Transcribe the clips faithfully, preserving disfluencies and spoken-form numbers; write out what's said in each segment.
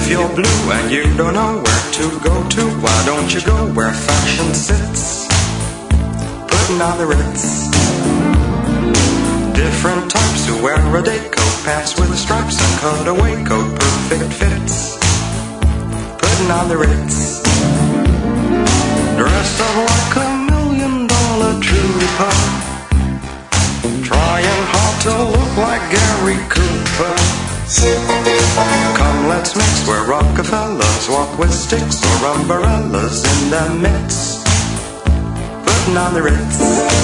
If you're blue and you don't know where to go to, why don't you go where fashion sits? Putting on the Ritz. Different types who wear a day coat, pants with stripes and cutaway coat, perfect fits. Putting on the Ritz. Dressed up like a million dollar trooper, trying hard to look like Gary Cooper. Come, let's mix where Rockefellers walk with sticks or umbrellas in their midst. Putting on the Ritz.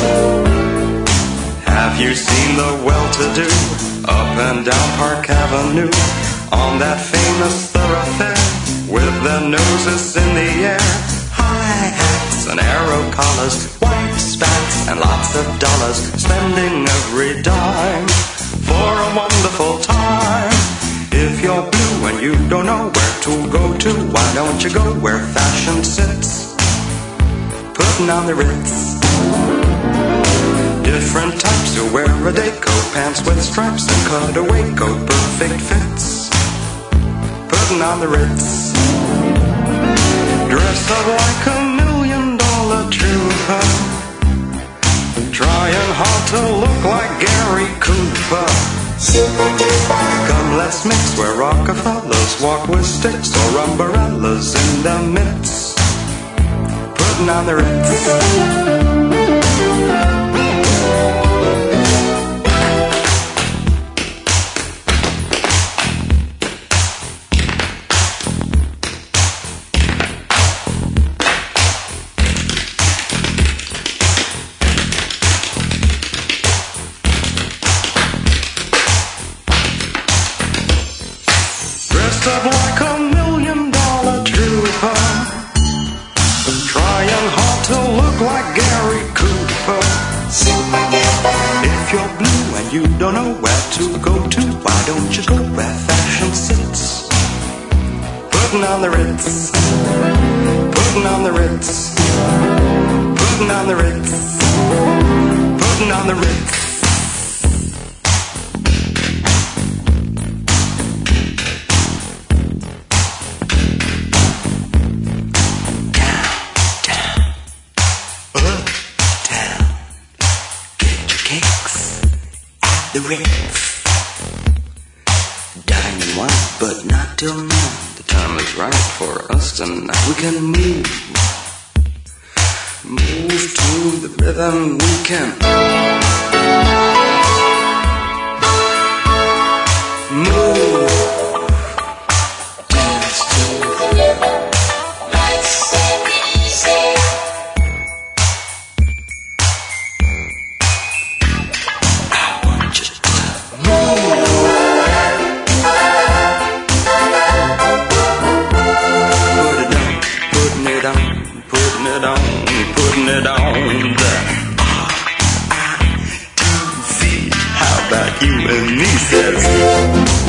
Have you seen the well-to-do up and down Park Avenue on that famous thoroughfare with their noses in the air? High hats and arrow collars, white spats and lots of dollars, spending every dime for a wonderful time. If you're blue and you don't know where to go to, why don't you go where fashion sits? Putting on the Ritz. Different types who wear a day coat, pants with stripes and cutaway coat, perfect fits. Putting on the Ritz. Dressed up like a million dollar trooper, trying hard to look like Gary Cooper. Come, let's mix where Rockefellers walk with sticks or umbrellas in their midst. Putting on the Ritz. Dressed up like a million dollar trooper, trying hard to look like Gary Cooper. If you're blue and you don't know where to go to, why don't you go where fashion sits? Putting on the Ritz. Putting on the Ritz. Putting on the Ritz. Putting on the Ritz. The Ritz. Dining wine, but not till now. The time is right for us tonight. We can move, move to the rhythm. We can move, dance to the rhythm. Let's say easy. Putting it on, putting it on the R I T C. How about you and me, says